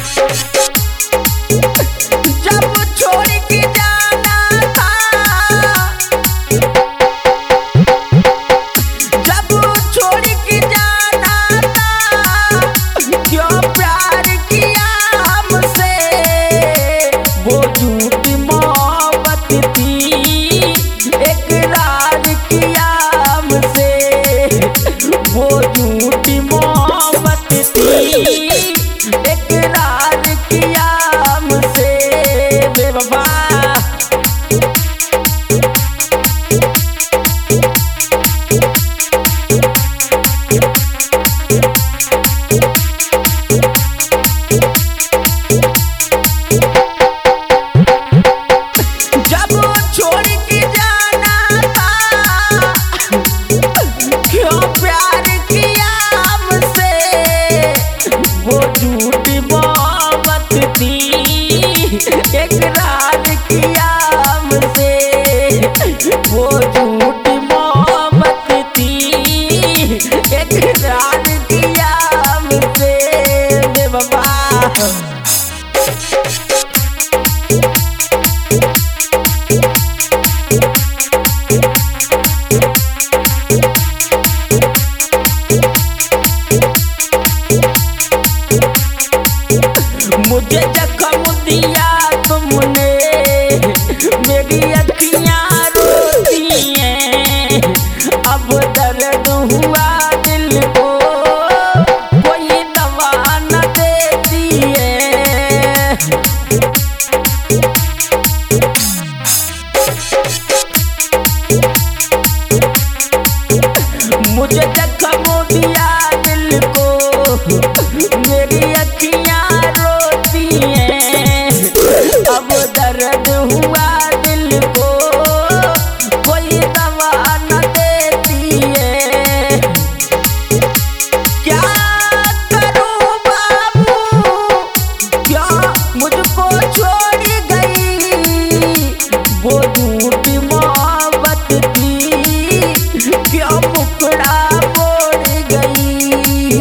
जब छोड़ के जाना था, जब छोड़ के जाना था, क्यों प्यार किया हमसे, वो झूठी मोहब्बत थी, इकरार किया हमसे, वो झूठी मोहब्बत थी, इकरार किया हमसे बेवफा। जब छोड़ के जाना था, क्यों प्यार किया हमसे, वो झूठी मोहब्बत थी, इकरार किया हमसे, वो झूठी मोहब्बत थी, इकरार किया हमसे बेवफा। मुझे जख्म दिया तुमने, मेरी अखियां रोती हैं, अब दर्द हुआ दिल को, कोई दवा न देती है। मुझे जख्म दिया दिल को, मेरी अखियां रोती हैं, अब दर्द हुआ दिल को, कोई दवा न देती है। क्या करूं बाबू, क्या मुझको छोड़ गई, वो झूठी मोहब्बत थी, क्या मुकड़ा बोल गई।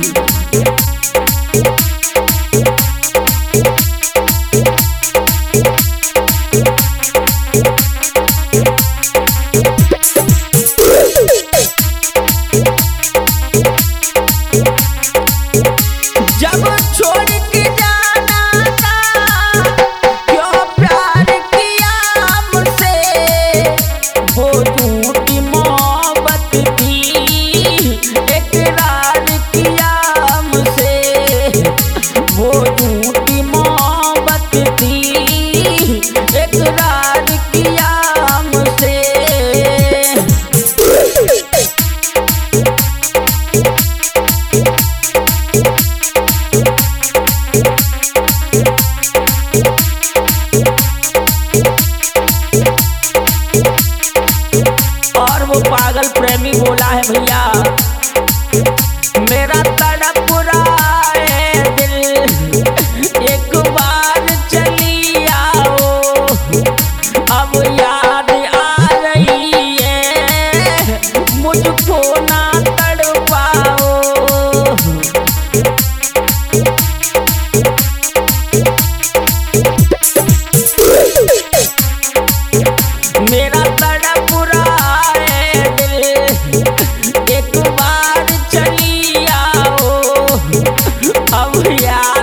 जब छोड़ के जाना था, क्यों प्यार किया हमसे, वो झूठी मोहब्बत थी, इकरार किया हमसे, वो झूठी मोहब्बत थी, इकरार किया हमसे। और वो पागल प्रेमी बोला है भैया, मेरा तड़प रहा है दिल, एक बार चली आओ, अब याद आ रही है, मुझको ना तड़पाओ। मेरा तड़प रहा है दिल, एक बार चली आओ, अब याद